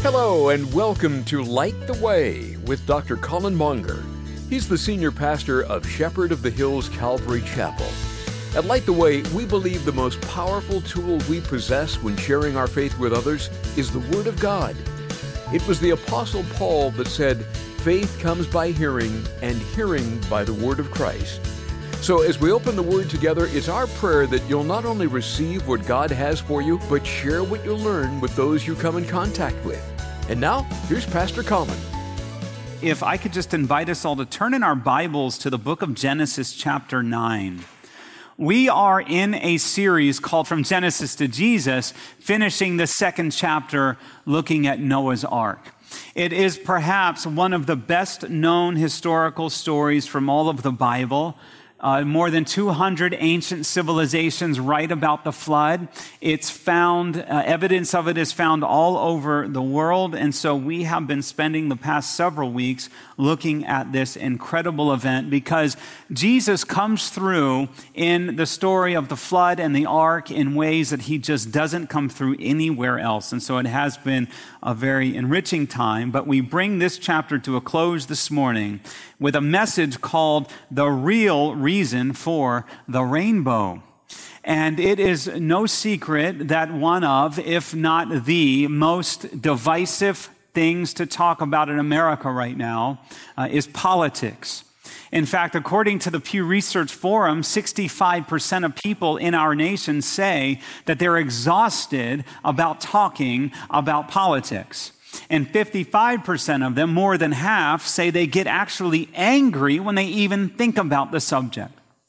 Hello and welcome to Light the Way with Dr. Colin Monger. He's the senior pastor of Shepherd of the Hills Calvary Chapel. At Light the Way, we believe the most powerful tool we possess when sharing our faith with others is the Word of God. It was the Apostle Paul that said, "Faith comes by hearing, and hearing by the Word of Christ." So as we open the Word together, it's our prayer that you'll not only receive what God has for you, but share what you learn with those you come in contact with. And now, here's Pastor Colin. If I could just invite us all to turn in our Bibles to the book of Genesis chapter 9. We are in a series called From Genesis to Jesus, finishing the second chapter looking at Noah's Ark. It is perhaps one of the best known historical stories from all of the Bible. More than 200 ancient civilizations write about the flood. It's found, evidence of it is found all over the world. And so we have been spending the past several weeks looking at this incredible event because Jesus comes through in the story of the flood and the ark in ways that he just doesn't come through anywhere else. And so it has been a very enriching time. But we bring this chapter to a close this morning with a message called The Real Reason for the Rainbow. And it is no secret that one of, if not the most divisive things to talk about in America right now is politics. In fact, according to the Pew Research Forum, 65% of people in our nation say that they're exhausted about talking about politics. And 55% of them, more than half, say they get actually angry when they even think about the subject.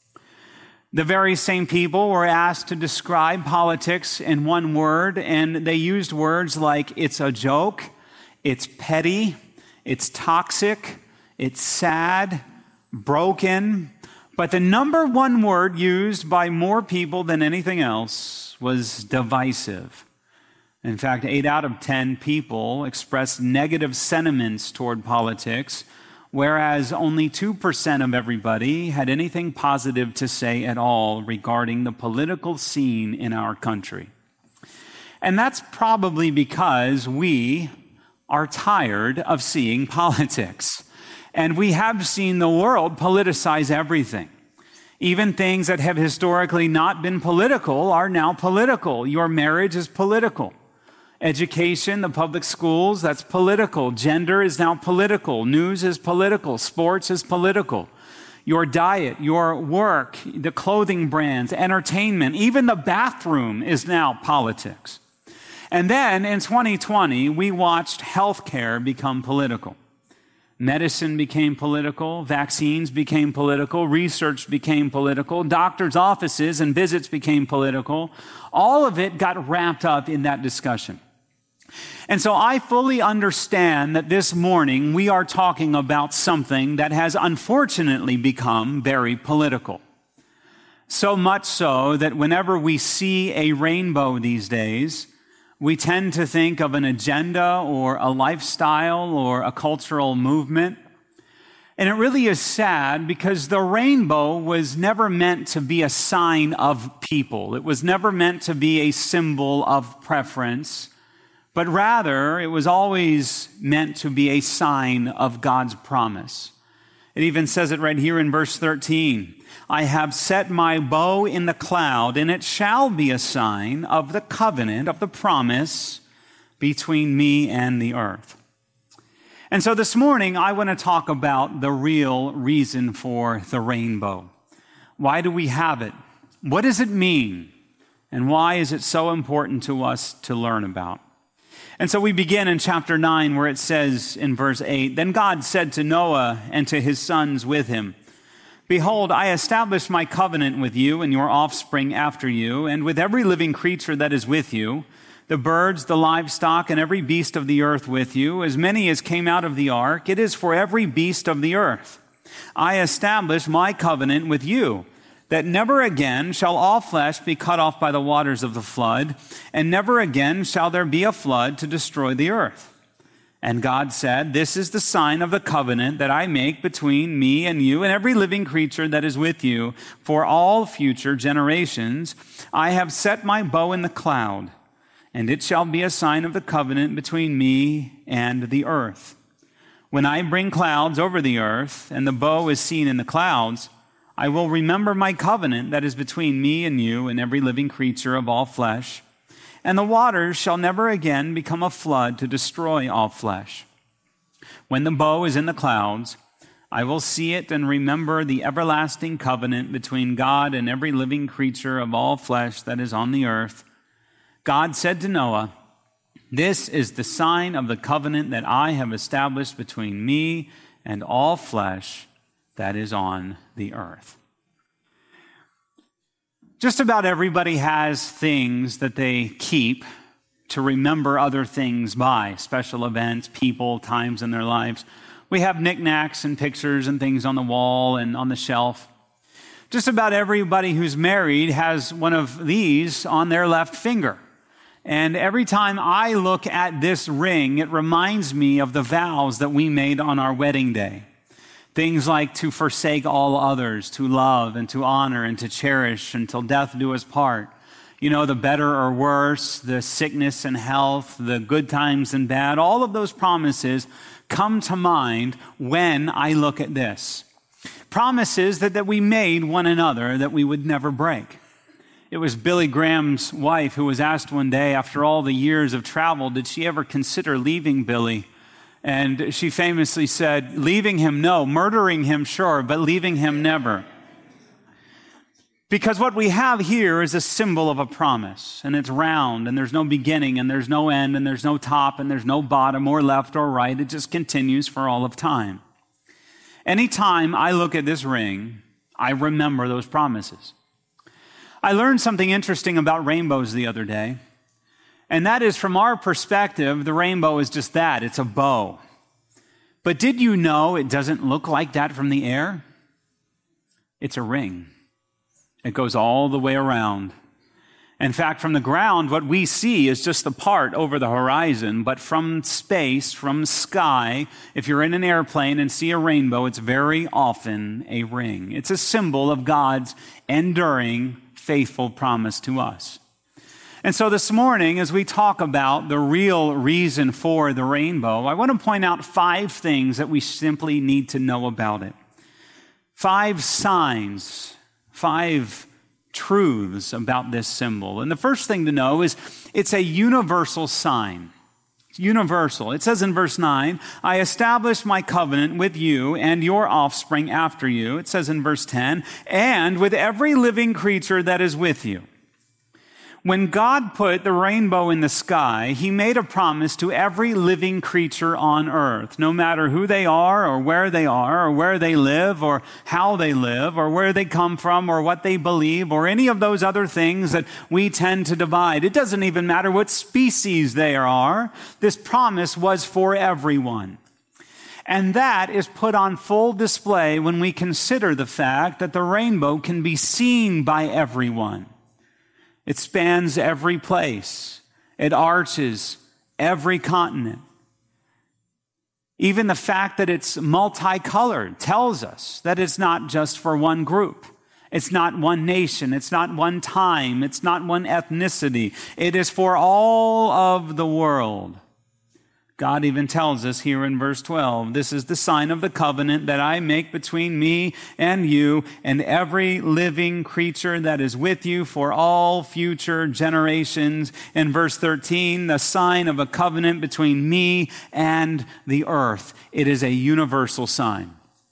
The very same people were asked to describe politics in one word, and they used words like it's a joke, it's petty, it's toxic, it's sad, broken. But the number one word used by more people than anything else was divisive. In fact, 8 out of 10 people expressed negative sentiments toward politics, whereas only 2% of everybody had anything positive to say at all regarding the political scene in our country. And that's probably because we are tired of seeing politics. And we have seen the world politicize everything. Even things that have historically not been political are now political. Your marriage is political. Education, the public schools, that's political. Gender is now political. News is political. Sports is political. Your diet, your work, the clothing brands, entertainment, even the bathroom is now politics. And then in 2020, we watched healthcare become political. Medicine became political, vaccines became political, research became political, doctors' offices and visits became political. All of it got wrapped up in that discussion. And so I fully understand that this morning we are talking about something that has unfortunately become very political. So much so that whenever we see a rainbow these days, we tend to think of an agenda or a lifestyle or a cultural movement. And it really is sad because the rainbow was never meant to be a sign of people. It was never meant to be a symbol of preference, but rather it was always meant to be a sign of God's promise. It even says it right here in verse 13. I have set my bow in the cloud, and it shall be a sign of the covenant, of the promise between me and the earth. And so this morning, I want to talk about the real reason for the rainbow. Why do we have it? What does it mean? And why is it so important to us to learn about? And so we begin in chapter 9 where it says in verse 8, Then God said to Noah and to his sons with him, Behold, I establish my covenant with you and your offspring after you, and with every living creature that is with you, the birds, the livestock, and every beast of the earth with you, as many as came out of the ark. It is for every beast of the earth. I establish my covenant with you, that never again shall all flesh be cut off by the waters of the flood, and never again shall there be a flood to destroy the earth. And God said, This is the sign of the covenant that I make between me and you and every living creature that is with you for all future generations. I have set my bow in the cloud, and it shall be a sign of the covenant between me and the earth. When I bring clouds over the earth, and the bow is seen in the clouds, I will remember my covenant that is between me and you and every living creature of all flesh. And the waters shall never again become a flood to destroy all flesh. When the bow is in the clouds, I will see it and remember the everlasting covenant between God and every living creature of all flesh that is on the earth. God said to Noah, "This is the sign of the covenant that I have established between me and all flesh that is on the earth." Just about everybody has things that they keep to remember other things by, special events, people, times in their lives. We have knickknacks and pictures and things on the wall and on the shelf. Just about everybody who's married has one of these on their left finger. And every time I look at this ring, it reminds me of the vows that we made on our wedding day. Things like to forsake all others, to love and to honor and to cherish until death do us part. You know, the better or worse, the sickness and health, the good times and bad, all of those promises come to mind when I look at this. Promises that we made one another that we would never break. It was Billy Graham's wife who was asked one day, after all the years of travel, did she ever consider leaving Billy? And she famously said, leaving him, no, murdering him, sure, but leaving him, never. Because what we have here is a symbol of a promise, and it's round, and there's no beginning, and there's no end, and there's no top, and there's no bottom or left or right. It just continues for all of time. Anytime I look at this ring, I remember those promises. I learned something interesting about rainbows the other day. And that is, from our perspective, the rainbow is just that. It's a bow. But did you know it doesn't look like that from the air? It's a ring. It goes all the way around. In fact, from the ground, what we see is just the part over the horizon. But from space, from sky, if you're in an airplane and see a rainbow, it's very often a ring. It's a symbol of God's enduring, faithful promise to us. And so this morning, as we talk about the real reason for the rainbow, I want to point out 5 things that we simply need to know about it. 5 signs, 5 truths about this symbol. And the first thing to know is it's a universal sign. It's universal. It says in verse 9, I establish my covenant with you and your offspring after you. It says in verse 10, and with every living creature that is with you. When God put the rainbow in the sky, he made a promise to every living creature on earth, no matter who they are or where they live or how they live or where they come from or what they believe or any of those other things that we tend to divide. It doesn't even matter what species they are. This promise was for everyone. And that is put on full display when we consider the fact that the rainbow can be seen by everyone. It spans every place. It arches every continent. Even the fact that it's multicolored tells us that it's not just for one group. It's not one nation. It's not one time. It's not one ethnicity. It is for all of the world. God even tells us here in verse 12, this is the sign of the covenant that I make between me and you and every living creature that is with you for all future generations. In verse 13, the sign of a covenant between me and the earth. It is a universal sign.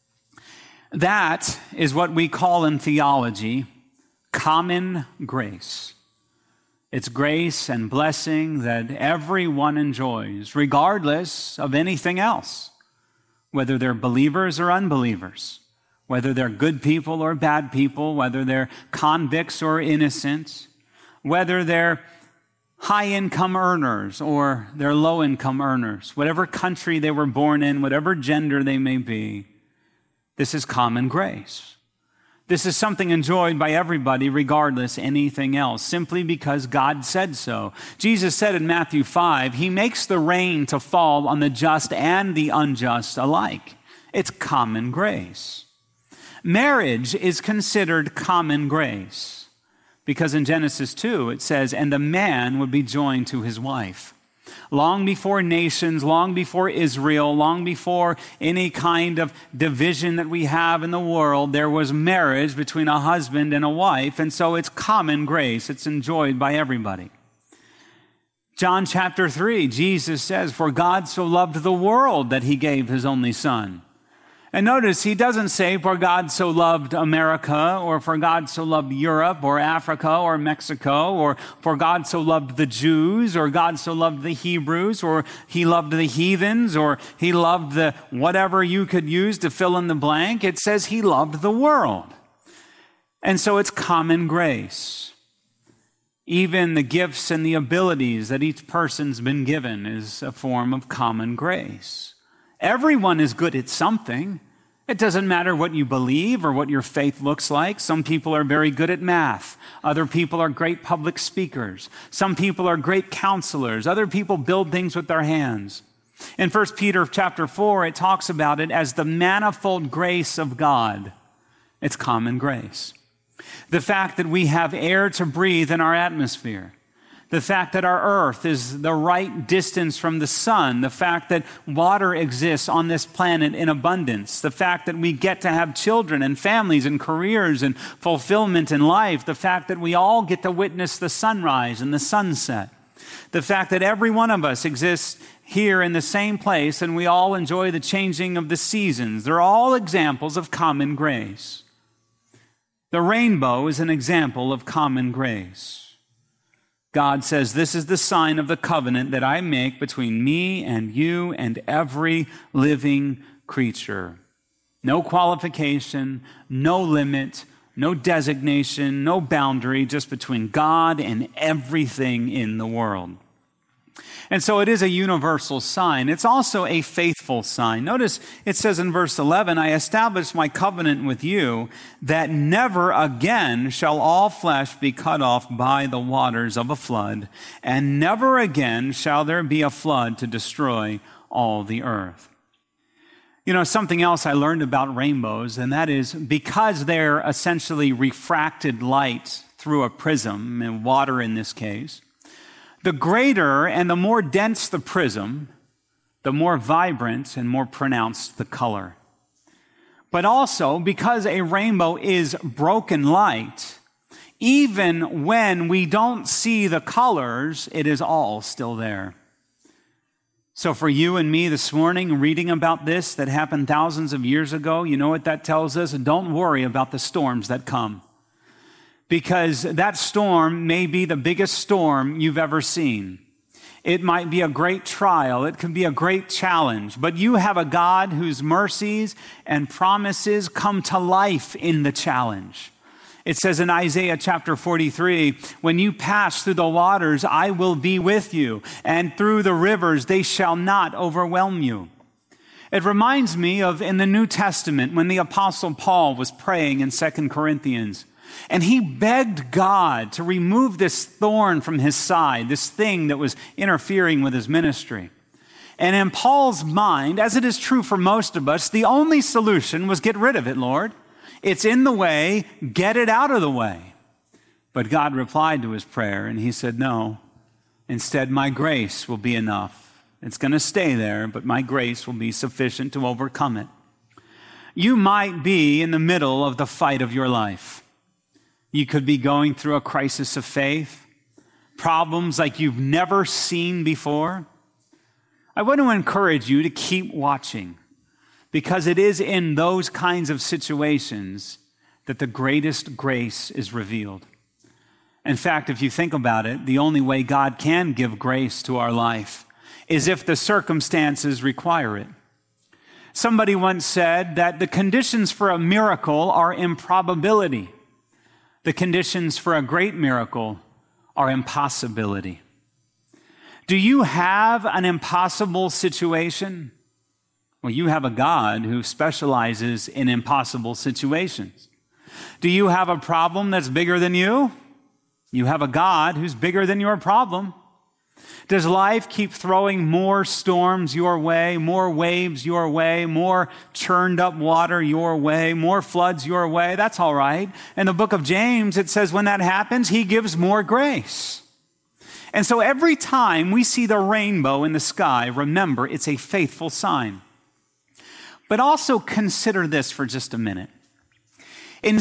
That is what we call in theology common grace. It's grace and blessing that everyone enjoys, regardless of anything else, whether they're believers or unbelievers, whether they're good people or bad people, whether they're convicts or innocents, whether they're high-income earners or they're low-income earners, whatever country they were born in, whatever gender they may be. This is common grace. This is something enjoyed by everybody, regardless anything else, simply because God said so. Jesus said in Matthew 5, he makes the rain to fall on the just and the unjust alike. It's common grace. Marriage is considered common grace. Because in Genesis 2, it says, and the man would be joined to his wife. Long before nations, long before Israel, long before any kind of division that we have in the world, there was marriage between a husband and a wife, and so it's common grace. It's enjoyed by everybody. John chapter 3, Jesus says, for God so loved the world that he gave his only son. And notice, he doesn't say, for God so loved America, or for God so loved Europe, or Africa, or Mexico, or for God so loved the Jews, or God so loved the Hebrews, or he loved the heathens, or he loved the whatever you could use to fill in the blank. It says he loved the world. And so it's common grace. Even the gifts and the abilities that each person's been given is a form of common grace. Everyone is good at something. It doesn't matter what you believe or what your faith looks like. Some people are very good at math. Other people are great public speakers. Some people are great counselors. Other people build things with their hands. In 1 Peter chapter 4, it talks about it as the manifold grace of God. It's common grace. The fact that we have air to breathe in our atmosphere. The fact that our earth is the right distance from the sun. The fact that water exists on this planet in abundance. The fact that we get to have children and families and careers and fulfillment in life. The fact that we all get to witness the sunrise and the sunset. The fact that every one of us exists here in the same place and we all enjoy the changing of the seasons. They're all examples of common grace. The rainbow is an example of common grace. God says, this is the sign of the covenant that I make between me and you and every living creature. No qualification, no limit, no designation, no boundary, just between God and everything in the world. And so it is a universal sign. It's also a faithful sign. Notice it says in verse 11, I establish my covenant with you that never again shall all flesh be cut off by the waters of a flood, and never again shall there be a flood to destroy all the earth. You know, something else I learned about rainbows, and that is because they're essentially refracted light through a prism, and water in this case, the greater and the more dense the prism, the more vibrant and more pronounced the color. But also, because a rainbow is broken light, even when we don't see the colors, it is all still there. So for you and me this morning, reading about this that happened thousands of years ago, you know what that tells us? Don't worry about the storms that come. Because that storm may be the biggest storm you've ever seen. It might be a great trial. It can be a great challenge. But you have a God whose mercies and promises come to life in the challenge. It says in Isaiah chapter 43, when you pass through the waters, I will be with you. And through the rivers, they shall not overwhelm you. It reminds me of in the New Testament when the Apostle Paul was praying in 2 Corinthians. And he begged God to remove this thorn from his side, this thing that was interfering with his ministry. And in Paul's mind, as it is true for most of us, the only solution was get rid of it, Lord. It's in the way, get it out of the way. But God replied to his prayer and he said, no, instead my grace will be enough. It's going to stay there, but my grace will be sufficient to overcome it. You might be in the middle of the fight of your life. You could be going through a crisis of faith, problems like you've never seen before. I want to encourage you to keep watching because it is in those kinds of situations that the greatest grace is revealed. In fact, if you think about it, the only way God can give grace to our life is if the circumstances require it. Somebody once said that the conditions for a miracle are improbability. The conditions for a great miracle are impossibility. Do you have an impossible situation? Well, you have a God who specializes in impossible situations. Do you have a problem that's bigger than you? You have a God who's bigger than your problem. Does life keep throwing more storms your way, more waves your way, more churned up water your way, more floods your way? That's all right. In the book of James, it says when that happens, he gives more grace. And so every time we see the rainbow in the sky, remember, it's a faithful sign. But also consider this for just a minute. In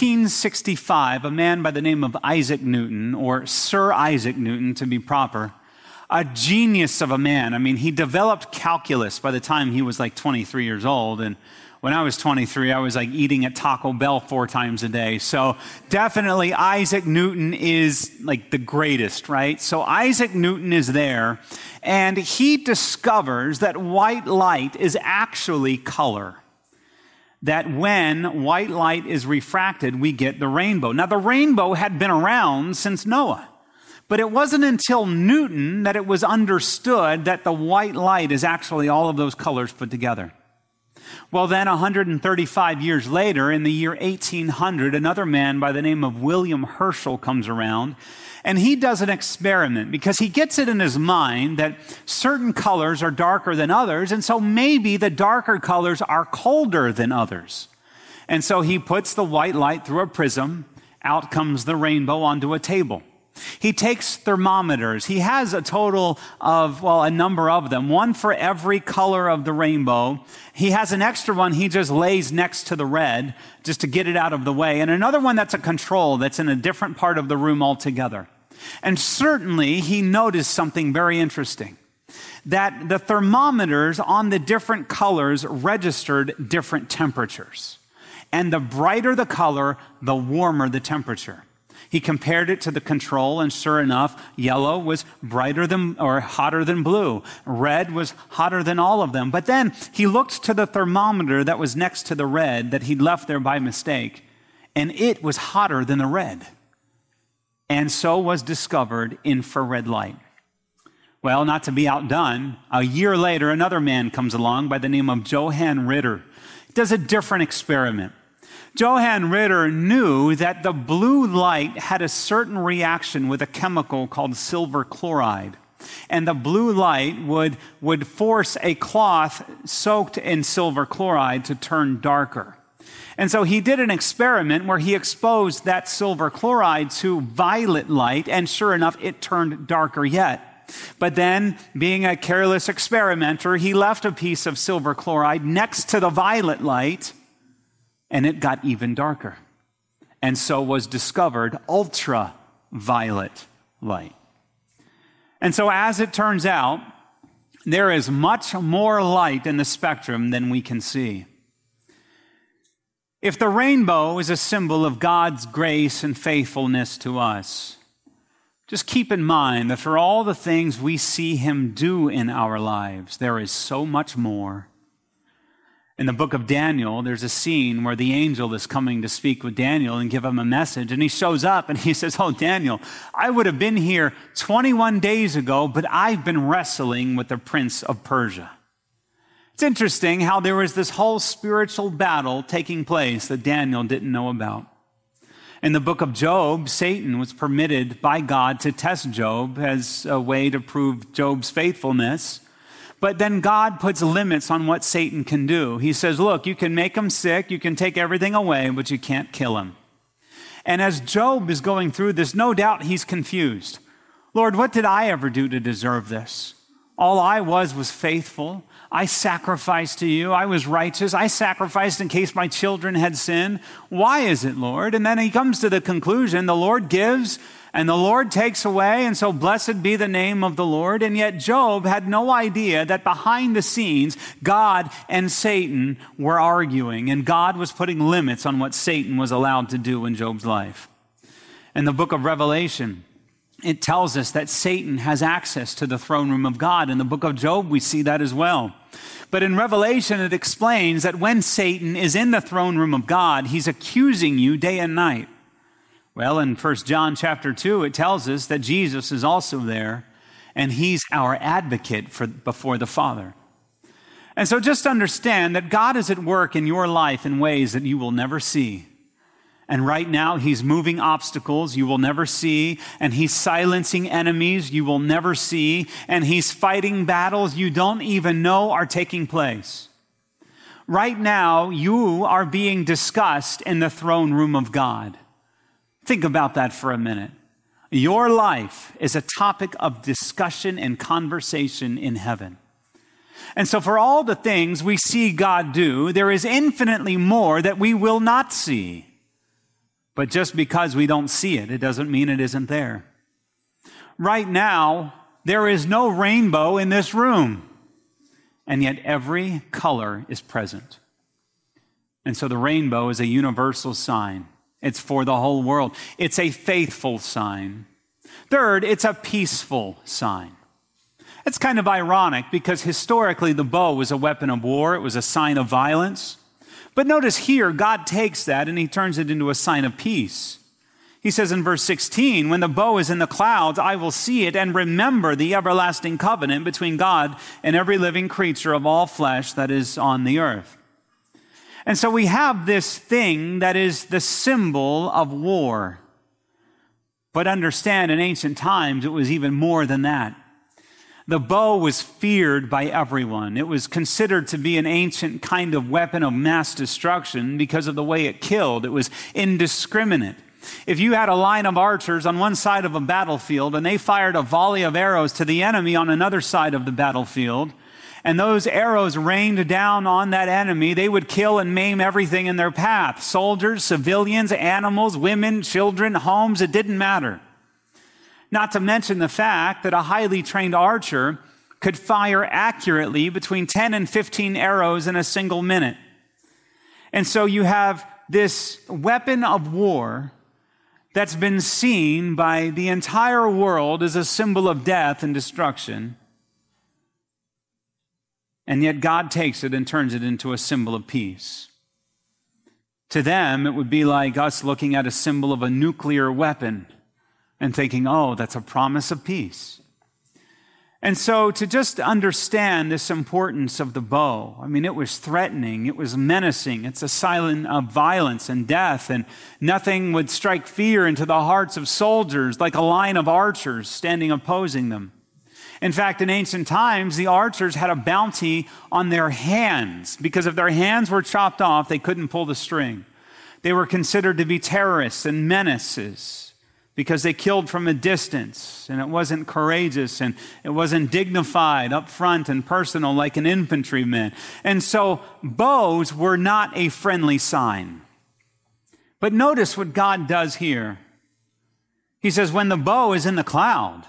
1665, a man by the name of Isaac Newton, or Sir Isaac Newton to be proper, a genius of a man. I mean, he developed calculus by the time he was like 23 years old. And when I was 23, I was like eating at Taco Bell 4 times a day. So definitely Isaac Newton is like the greatest, right? So Isaac Newton is there, and he discovers that white light is actually color. That when white light is refracted, we get the rainbow. Now, the rainbow had been around since Noah, but it wasn't until Newton that it was understood that the white light is actually all of those colors put together. Well, then 135 years later, in the year 1800, another man by the name of William Herschel comes around, and he does an experiment because he gets it in his mind that certain colors are darker than others, and so maybe the darker colors are colder than others. And so he puts the white light through a prism, out comes the rainbow onto a table. He takes thermometers. He has a total of, a number of them, one for every color of the rainbow. He has an extra one he just lays next to the red just to get it out of the way, and another one that's a control that's in a different part of the room altogether. And certainly he noticed something very interesting, that the thermometers on the different colors registered different temperatures. And the brighter the color, the warmer the temperature. He compared it to the control, and sure enough, yellow was hotter than blue. Red was hotter than all of them. But then he looked to the thermometer that was next to the red that he'd left there by mistake, and it was hotter than the red. And so was discovered infrared light. Well, not to be outdone, a year later, another man comes along by the name of Johann Ritter. He does a different experiment. Johann Ritter knew that the blue light had a certain reaction with a chemical called silver chloride. And the blue light would force a cloth soaked in silver chloride to turn darker. And so he did an experiment where he exposed that silver chloride to violet light, and sure enough, it turned darker yet. But then, being a careless experimenter, he left a piece of silver chloride next to the violet light, and it got even darker. And so was discovered ultraviolet light. And so as it turns out, there is much more light in the spectrum than we can see. If the rainbow is a symbol of God's grace and faithfulness to us, just keep in mind that for all the things we see him do in our lives, there is so much more. In the book of Daniel, there's a scene where the angel is coming to speak with Daniel and give him a message. And he shows up and he says, "Oh, Daniel, I would have been here 21 days ago, but I've been wrestling with the prince of Persia." It's interesting how there was this whole spiritual battle taking place that Daniel didn't know about. In the book of Job, Satan was permitted by God to test Job as a way to prove Job's faithfulness. But then God puts limits on what Satan can do. He says, look, you can make him sick, you can take everything away, but you can't kill him. And as Job is going through this, no doubt he's confused. Lord, what did I ever do to deserve this? All I was faithful. I sacrificed to you. I was righteous. I sacrificed in case my children had sinned. Why is it, Lord? And then he comes to the conclusion, the Lord gives and the Lord takes away, and so blessed be the name of the Lord. And yet Job had no idea that behind the scenes, God and Satan were arguing, and God was putting limits on what Satan was allowed to do in Job's life. In the book of Revelation, it tells us that Satan has access to the throne room of God. In the book of Job, we see that as well. But in Revelation, it explains that when Satan is in the throne room of God, he's accusing you day and night. Well, in 1 John chapter 2, it tells us that Jesus is also there, and he's our advocate before the Father. And so just understand that God is at work in your life in ways that you will never see. And right now, he's moving obstacles you will never see, and he's silencing enemies you will never see, and he's fighting battles you don't even know are taking place. Right now, you are being discussed in the throne room of God. Think about that for a minute. Your life is a topic of discussion and conversation in heaven. And so for all the things we see God do, there is infinitely more that we will not see. But just because we don't see it, it doesn't mean it isn't there. Right now, there is no rainbow in this room, and yet every color is present. And so the rainbow is a universal sign. It's for the whole world. It's a faithful sign. Third, it's a peaceful sign. It's kind of ironic because historically the bow was a weapon of war. It was a sign of violence. But notice here, God takes that and he turns it into a sign of peace. He says in verse 16, when the bow is in the clouds, I will see it and remember the everlasting covenant between God and every living creature of all flesh that is on the earth. And so we have this thing that is the symbol of war. But understand, in ancient times, it was even more than that. The bow was feared by everyone. It was considered to be an ancient kind of weapon of mass destruction because of the way it killed. It was indiscriminate. If you had a line of archers on one side of a battlefield and they fired a volley of arrows to the enemy on another side of the battlefield, and those arrows rained down on that enemy, they would kill and maim everything in their path. Soldiers, civilians, animals, women, children, homes, it didn't matter. Not to mention the fact that a highly trained archer could fire accurately between 10 and 15 arrows in a single minute. And so you have this weapon of war that's been seen by the entire world as a symbol of death and destruction. And yet God takes it and turns it into a symbol of peace. To them, it would be like us looking at a symbol of a nuclear weapon and thinking, oh, that's a promise of peace. And so to just understand this importance of the bow, I mean, it was threatening, it was menacing, it's a sign of violence and death, and nothing would strike fear into the hearts of soldiers like a line of archers standing opposing them. In fact, in ancient times, the archers had a bounty on their hands, because if their hands were chopped off, they couldn't pull the string. They were considered to be terrorists and menaces, because they killed from a distance, and it wasn't courageous, and it wasn't dignified up front and personal like an infantryman. And so bows were not a friendly sign. But notice what God does here. He says, when the bow is in the cloud,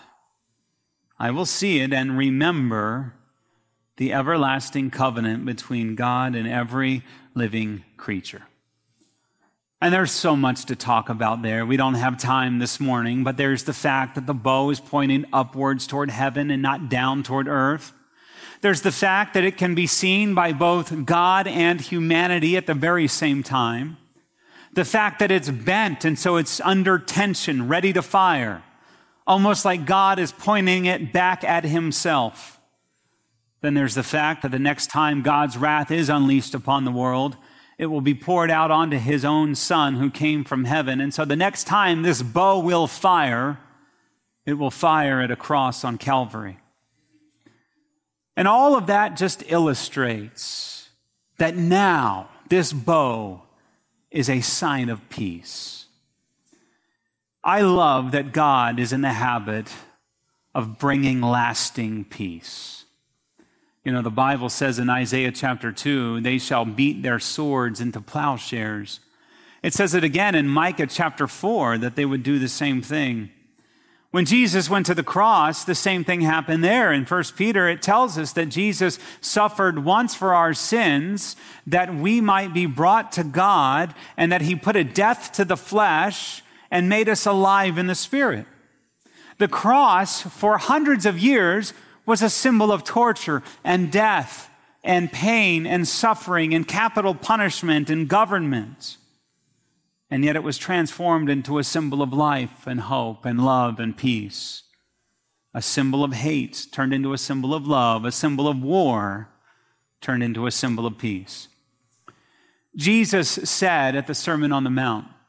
I will see it and remember the everlasting covenant between God and every living creature. And there's so much to talk about there. We don't have time this morning, but there's the fact that the bow is pointing upwards toward heaven and not down toward earth. There's the fact that it can be seen by both God and humanity at the very same time. The fact that it's bent and so it's under tension, ready to fire, almost like God is pointing it back at himself. Then there's the fact that the next time God's wrath is unleashed upon the world, it will be poured out onto his own Son who came from heaven. And so the next time this bow will fire, it will fire at a cross on Calvary. And all of that just illustrates that now this bow is a sign of peace. I love that God is in the habit of bringing lasting peace. You know, the Bible says in Isaiah chapter 2, they shall beat their swords into plowshares. It says it again in Micah chapter 4 that they would do the same thing. When Jesus went to the cross, the same thing happened there. In 1 Peter, it tells us that Jesus suffered once for our sins, that we might be brought to God, and that he put a death to the flesh and made us alive in the Spirit. The cross, for hundreds of years, was a symbol of torture and death and pain and suffering and capital punishment and government. And yet it was transformed into a symbol of life and hope and love and peace. A symbol of hate turned into a symbol of love. A symbol of war turned into a symbol of peace. Jesus said at the Sermon on the Mount,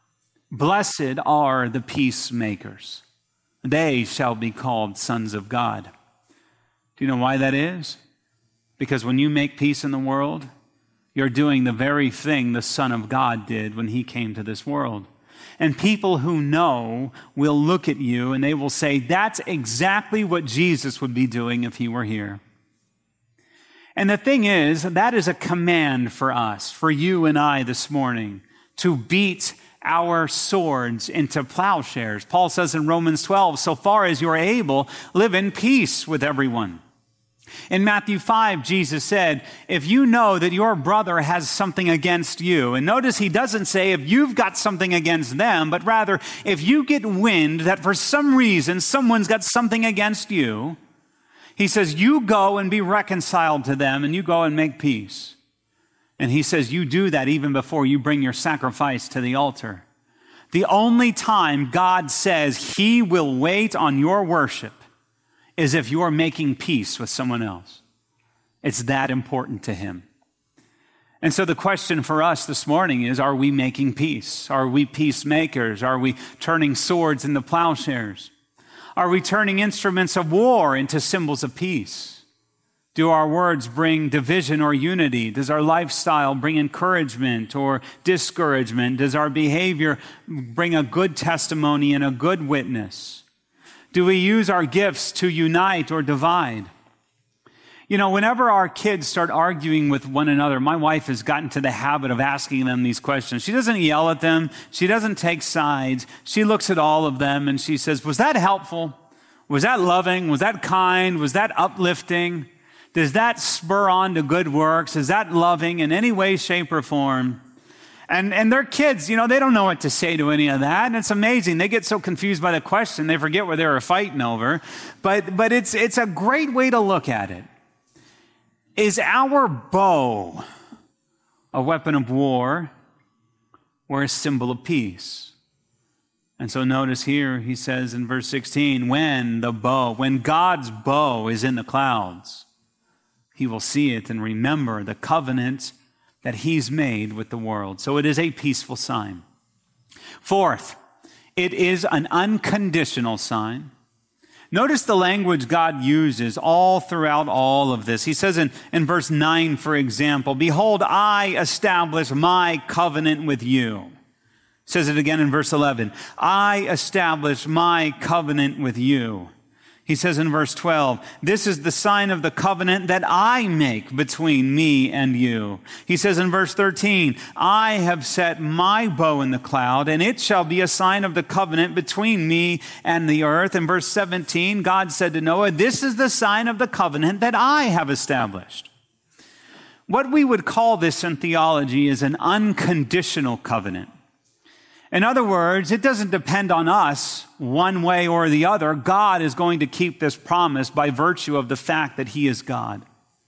Blessed are the peacemakers. They shall be called sons of God. Do you know why that is? Because when you make peace in the world, you're doing the very thing the Son of God did when he came to this world. And people who know will look at you and they will say, that's exactly what Jesus would be doing if he were here. And the thing is, that is a command for us, for you and I this morning, to beat our swords into plowshares. Paul says in Romans 12, so far as you are able, live in peace with everyone. In Matthew 5, Jesus said, if you know that your brother has something against you, and notice he doesn't say if you've got something against them, but rather if you get wind that for some reason someone's got something against you, he says, you go and be reconciled to them and you go and make peace. And he says, you do that even before you bring your sacrifice to the altar. The only time God says he will wait on your worship is if you're making peace with someone else. It's that important to him. And so the question for us this morning is, are we making peace? Are we peacemakers? Are we turning swords into plowshares? Are we turning instruments of war into symbols of peace? Do our words bring division or unity? Does our lifestyle bring encouragement or discouragement? Does our behavior bring a good testimony and a good witness? Do we use our gifts to unite or divide? You know, whenever our kids start arguing with one another, my wife has gotten to the habit of asking them these questions. She doesn't yell at them. She doesn't take sides. She looks at all of them and she says, was that helpful? Was that loving? Was that kind? Was that uplifting? Does that spur on to good works? Is that loving in any way, shape, or form? And their kids, you know, they don't know what to say to any of that. And it's amazing. They get so confused by the question, they forget what they were fighting over. But it's a great way to look at it. Is our bow a weapon of war or a symbol of peace? And so notice here, he says in verse 16, when God's bow is in the clouds, he will see it and remember the covenant that he's made with the world. So it is a peaceful sign. Fourth, it is an unconditional sign. Notice the language God uses all throughout all of this. He says in verse 9, for example, behold, I establish my covenant with you. Says it again in verse 11, I establish my covenant with you. He says in verse 12, this is the sign of the covenant that I make between me and you. He says in verse 13, I have set my bow in the cloud, and it shall be a sign of the covenant between me and the earth. In verse 17, God said to Noah, this is the sign of the covenant that I have established. What we would call this in theology is an unconditional covenant. In other words, it doesn't depend on us one way or the other. God is going to keep this promise by virtue of the fact that he is God.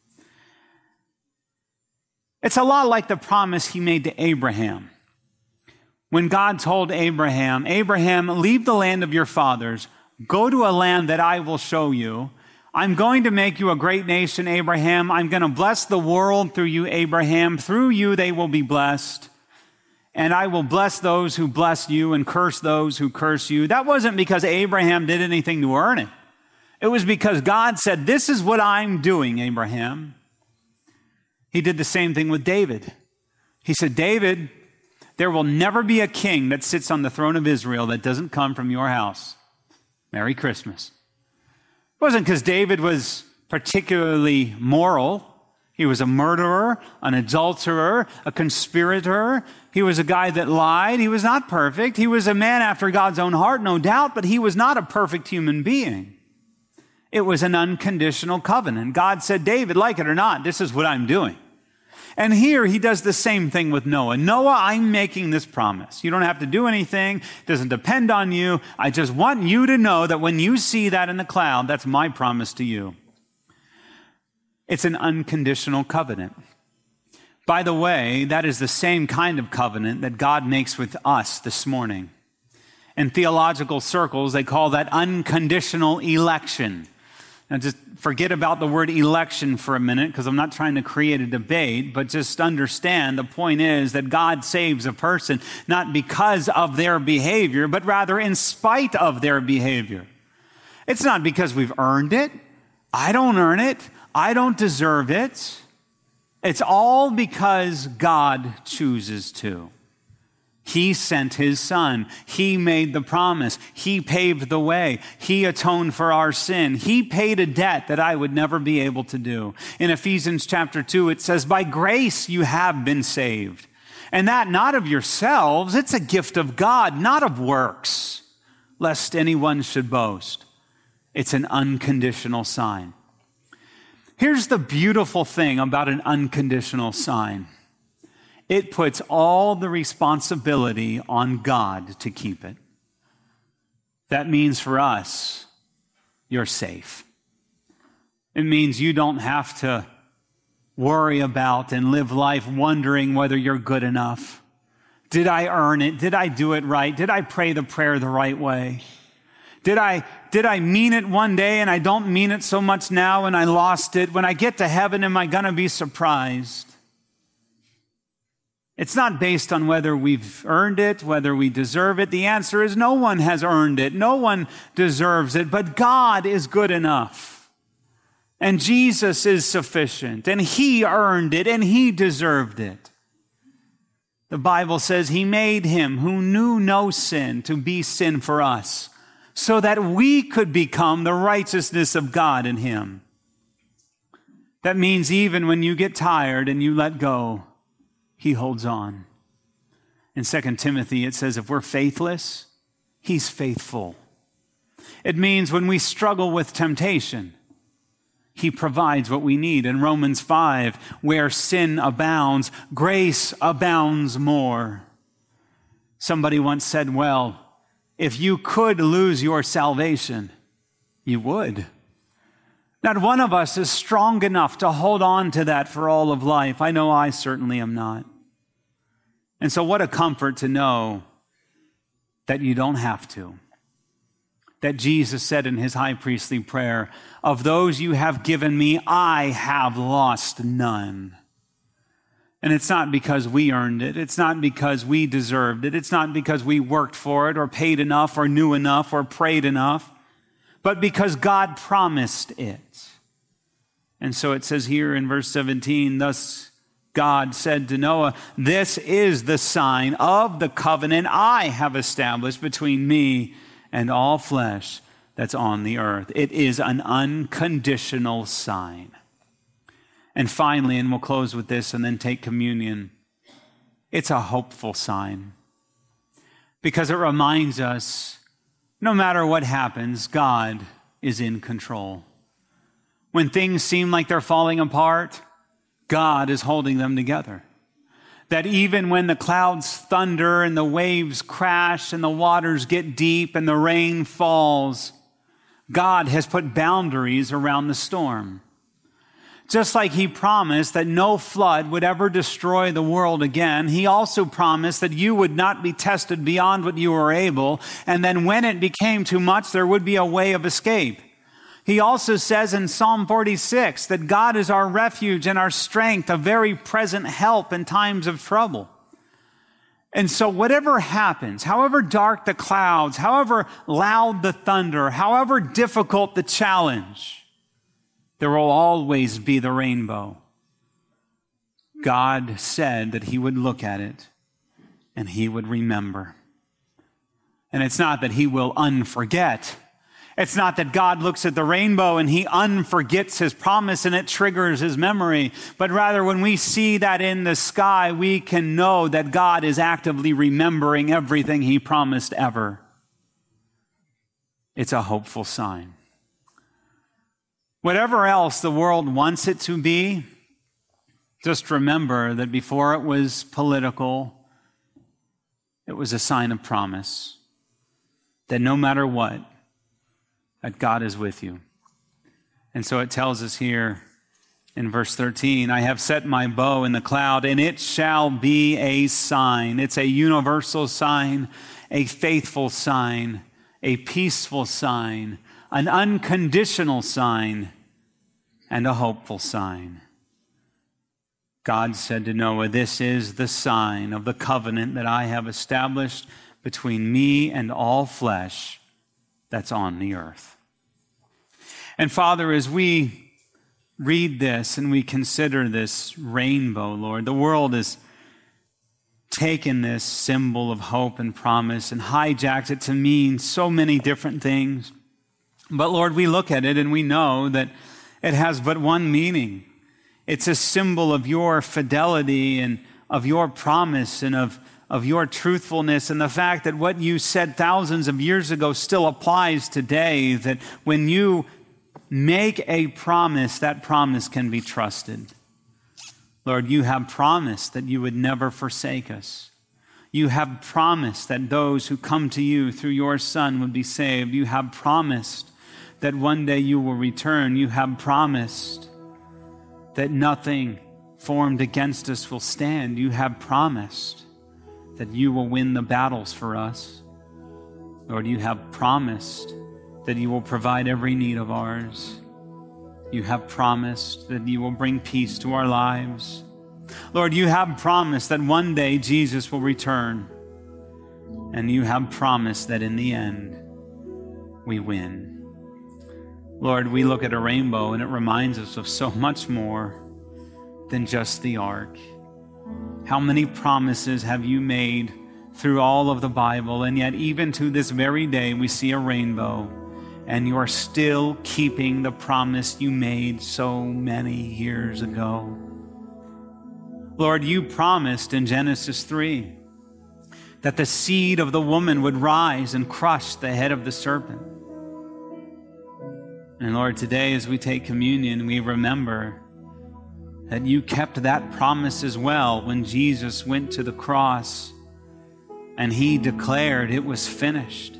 It's a lot like the promise he made to Abraham. When God told Abraham, leave the land of your fathers, go to a land that I will show you. I'm going to make you a great nation, Abraham. I'm going to bless the world through you, Abraham. Through you, they will be blessed. And I will bless those who bless you and curse those who curse you. That wasn't because Abraham did anything to earn it. It was because God said, this is what I'm doing, Abraham. He did the same thing with David. He said, David, there will never be a king that sits on the throne of Israel that doesn't come from your house. Merry Christmas. It wasn't because David was particularly moral. He was a murderer, an adulterer, a conspirator. He was a guy that lied. He was not perfect. He was a man after God's own heart, no doubt, but he was not a perfect human being. It was an unconditional covenant. God said, David, like it or not, this is what I'm doing. And here he does the same thing with Noah. Noah, I'm making this promise. You don't have to do anything. It doesn't depend on you. I just want you to know that when you see that in the cloud, that's my promise to you. It's an unconditional covenant. By the way, that is the same kind of covenant that God makes with us this morning. In theological circles, they call that unconditional election. Now just forget about the word election for a minute, because I'm not trying to create a debate, but just understand the point is that God saves a person not because of their behavior, but rather in spite of their behavior. It's not because we've earned it. I don't earn it. I don't deserve it. It's all because God chooses to. He sent his son. He made the promise. He paved the way. He atoned for our sin. He paid a debt that I would never be able to do. In Ephesians chapter 2, it says, by grace you have been saved. And that not of yourselves, it's a gift of God, not of works, lest anyone should boast. It's an unconditional sign. Here's the beautiful thing about an unconditional sign. It puts all the responsibility on God to keep it. That means for us, you're safe. It means you don't have to worry about and live life wondering whether you're good enough. Did I earn it? Did I do it right? Did I pray the prayer the right way? Did I mean it one day and I don't mean it so much now and I lost it? When I get to heaven, am I going to be surprised? It's not based on whether we've earned it, whether we deserve it. The answer is no one has earned it. No one deserves it, but God is good enough. And Jesus is sufficient, and he earned it, and he deserved it. The Bible says he made him who knew no sin to be sin for us, so that we could become the righteousness of God in him. That means even when you get tired and you let go, he holds on. In 2 Timothy, it says if we're faithless, he's faithful. It means when we struggle with temptation, he provides what we need. In Romans 5, where sin abounds, grace abounds more. Somebody once said, well, if you could lose your salvation, you would. Not one of us is strong enough to hold on to that for all of life. I know I certainly am not. And so what a comfort to know that you don't have to. That Jesus said in his high priestly prayer, of those you have given me, I have lost none. And it's not because we earned it. It's not because we deserved it. It's not because we worked for it or paid enough or knew enough or prayed enough, but because God promised it. And so it says here in verse 17, thus God said to Noah, this is the sign of the covenant I have established between me and all flesh that's on the earth. It is an unconditional sign. And finally, and we'll close with this and then take communion, it's a hopeful sign because it reminds us no matter what happens, God is in control. When things seem like they're falling apart, God is holding them together. That even when the clouds thunder and the waves crash and the waters get deep and the rain falls, God has put boundaries around the storm. Just like he promised that no flood would ever destroy the world again, he also promised that you would not be tested beyond what you were able, and then when it became too much, there would be a way of escape. He also says in Psalm 46 that God is our refuge and our strength, a very present help in times of trouble. And so whatever happens, however dark the clouds, however loud the thunder, however difficult the challenge, there will always be the rainbow. God said that he would look at it and he would remember. And it's not that he will unforget. It's not that God looks at the rainbow and he unforgets his promise and it triggers his memory, but rather when we see that in the sky, we can know that God is actively remembering everything he promised ever. It's a hopeful sign. Whatever else the world wants it to be, just remember that before it was political, it was a sign of promise. That no matter what, that God is with you. And so it tells us here in verse 13, I have set my bow in the cloud, and it shall be a sign. It's a universal sign, a faithful sign, a peaceful sign, an unconditional sign, and a hopeful sign. God said to Noah, "This is the sign of the covenant that I have established between me and all flesh that's on the earth." And Father, as we read this and we consider this rainbow, Lord, the world has taken this symbol of hope and promise and hijacked it to mean so many different things. But Lord, we look at it and we know that it has but one meaning. It's a symbol of your fidelity and of your promise and of your truthfulness, and the fact that what you said thousands of years ago still applies today, that when you make a promise, that promise can be trusted. Lord, you have promised that you would never forsake us. You have promised that those who come to you through your Son would be saved. You have promised that one day you will return. You have promised that nothing formed against us will stand. You have promised that you will win the battles for us. Lord, you have promised that you will provide every need of ours. You have promised that you will bring peace to our lives. Lord, you have promised that one day Jesus will return. And you have promised that in the end, we win. Lord, we look at a rainbow and it reminds us of so much more than just the ark. How many promises have you made through all of the Bible? And yet even to this very day, we see a rainbow. And you are still keeping the promise you made so many years ago. Lord, you promised in Genesis 3 that the seed of the woman would rise and crush the head of the serpent. And Lord, today as we take communion, we remember that you kept that promise as well when Jesus went to the cross and he declared it was finished.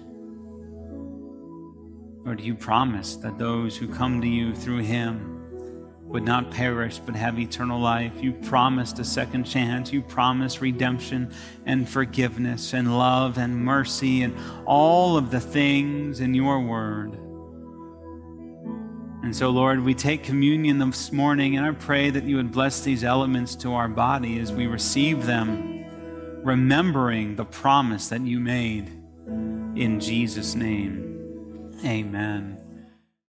Lord, you promised that those who come to you through him would not perish but have eternal life. You promised a second chance. You promised redemption and forgiveness and love and mercy and all of the things in your word. And so, Lord, we take communion this morning, and I pray that you would bless these elements to our body as we receive them, remembering the promise that you made. In Jesus' name. Amen.